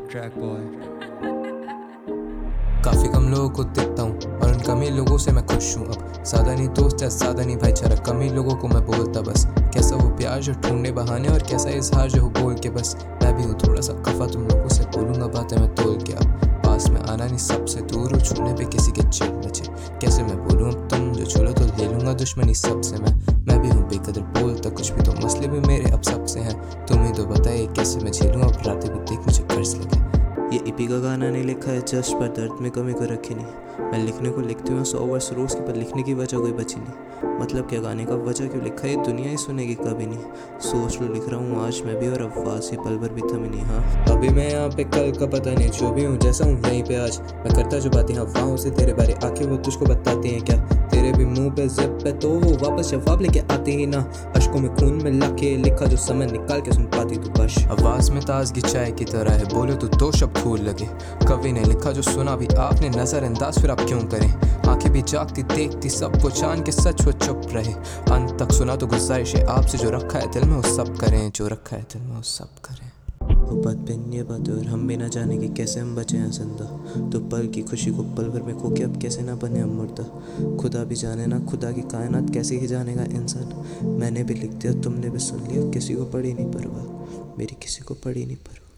track boy. काफ़ी कम लोगों को देखता हूँ और उन कम ही लोगों से मैं खुश हूँ। अब सादा नहीं दोस्त या सादा नहीं भाईचारा, कम ही लोगों को मैं बोलता बस। कैसा वो प्यार जो ढूंढने बहाने और कैसा इजहार जो हो बोल के बस। मैं भी हूँ थोड़ा सा खफा, तुम लोगों से बोलूँगा बातें मैं तोल के। अब पास में आना नहीं, सबसे दूर हो, छूने पे किसी के चिढ़ मचे। कैसे मैं बोलूँ अब तुम जो छूलो तो ले लूँगा दुश्मनी सबसे मैं भी हूँ बेकदर बोलता कुछ भी, तो मसले भी मेरे अब सबसे हैं। तुम ही तो बताइए कैसे मैं झेलूँ अब रातें भी देख मुझे कर्ज लगे। ये ईपी का गाना नहीं लिखा है जस्ट पर दर्द में कमी को रखी नहीं। मैं लिखने को लिखती हूँ 100 वर्ष रोज़ की, पर लिखने की वजह कोई बची नहीं। मतलब क्या गाने का वजह क्यों लिखा है, दुनिया ही सुनेगी कभी नहीं। सोच लो लिख रहा हूँ आज मैं भी, और आवाज़ ही पल भर भी थमी नहीं। हाँ अभी मैं यहाँ पे कल का पता नहीं, जो भी हूँ जैसा हूँ यहीं पे आज। मैं करता जो बातें अफवाहों से तेरे बारे, आंखें वो तुझको बताती हैं क्या? तेरे भी मुंह पे जिप पे तो वो वापस जवाब लेके आती ही ना। अश्कों में खून मिला के लिखा जो समय निकाल के सुन पाती तू बश। आवाज में ताजगी चाय की तरह है, बोले तो दो शब्द फूल लगे। कवि ने लिखा जो सुना भी आपने नजरअंदाज, फिर आप क्यों करें? आंखें भी जागती देखती सब कुछ जान के सच वो चुप रहे। अंत तक सुना तो गुजारिश है आपसे, जो रखा है दिल में वो सब करें, जो रखा है दिल में वो सब करें। वो बात बिन ये बात, और हम भी ना जाने कि कैसे हम बचे हैं जिंदा। तो पल की खुशी को पल भर में खो के अब कैसे ना बने हम मुर्दा। खुदा भी जाने ना खुदा की कायनात कैसे ही जानेगा इंसान। मैंने भी लिख दिया तुमने भी सुन लिया, किसी को पड़ी नहीं परवाह, मेरी किसी को पड़ी नहीं परवाह।